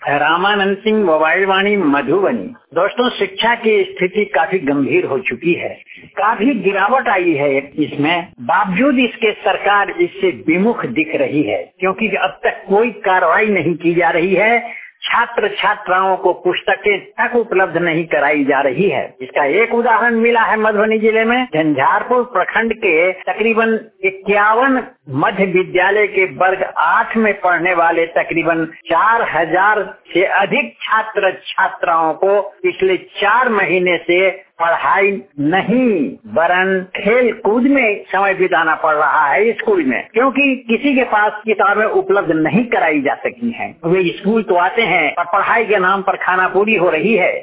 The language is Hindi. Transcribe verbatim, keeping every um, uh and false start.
रामानंद सिंह, मोबाइल वाणी, मधुबनी। दोस्तों, शिक्षा की स्थिति काफी गंभीर हो चुकी है, काफी गिरावट आई है इसमें। बावजूद इसके सरकार इससे विमुख दिख रही है, क्योंकि अब तक कोई कार्रवाई नहीं की जा रही है। छात्र छात्राओं को पुस्तकें तक उपलब्ध नहीं कराई जा रही है। इसका एक उदाहरण मिला है मधुबनी जिले में। झंझारपुर प्रखंड के तकरीबन इक्यावन मध्य विद्यालय के वर्ग आठ में पढ़ने वाले तकरीबन चार हजार से अधिक छात्र छात्राओं को पिछले चार महीने से पढ़ाई नहीं वरन खेल कूद में समय बिताना पड़ रहा है स्कूल में, क्योंकि किसी के पास किताबें उपलब्ध नहीं कराई जा सकी हैं। वे स्कूल तो आते हैं पर पढ़ाई के नाम पर खाना पूरी हो रही है।